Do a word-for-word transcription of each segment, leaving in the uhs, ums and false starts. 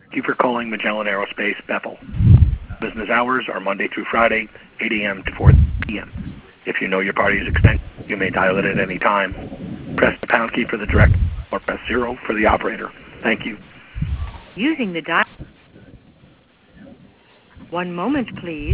Thank you for calling Magellan Aerospace, Bethel. Business hours are Monday through Friday, eight A M to four P M If you know your party's extension, you may dial it at any time. Press the pound key for the direct or press zero for the operator. Thank you. Using the dial. One moment, please.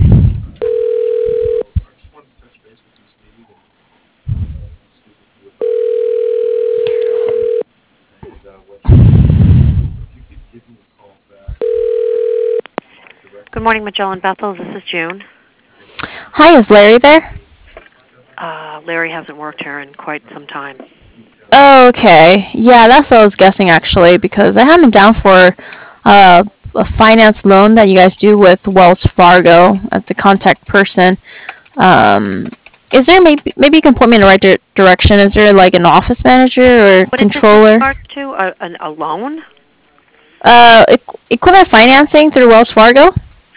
Good morning, Magellan Bethel. This is June. Hi, is Larry there? Uh, Larry hasn't worked here in quite some time. Oh, okay. Yeah, that's what I was guessing actually, because I had him down for uh, a finance loan that you guys do with Wells Fargo as the contact person. Um, is there maybe maybe you can point me in the right di- direction? Is there like an office manager or What is this in controller? regards to? A, an, a loan? Uh, equ- equipment financing through Wells Fargo.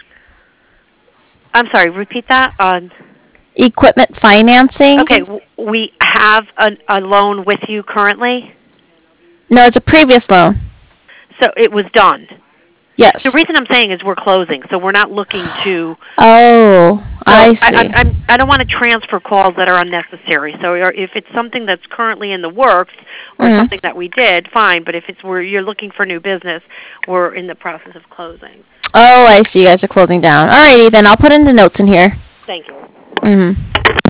I'm sorry, repeat that. Uh, Equipment financing. okay, w- we have a, a loan with you currently, No, it's a previous loan. so it was done. Yes. The reason I'm saying is we're closing, so we're not looking to. Oh, So I I, see. I'm, I'm, I don't want to transfer calls that are unnecessary. So if it's something that's currently in the works or Mhm. something that we did, fine. But if it's where you're looking for new business, we're in the process of closing. Oh, I see. You guys are closing down. Alrighty, then I'll put in the notes in here. Thank you. Mhm.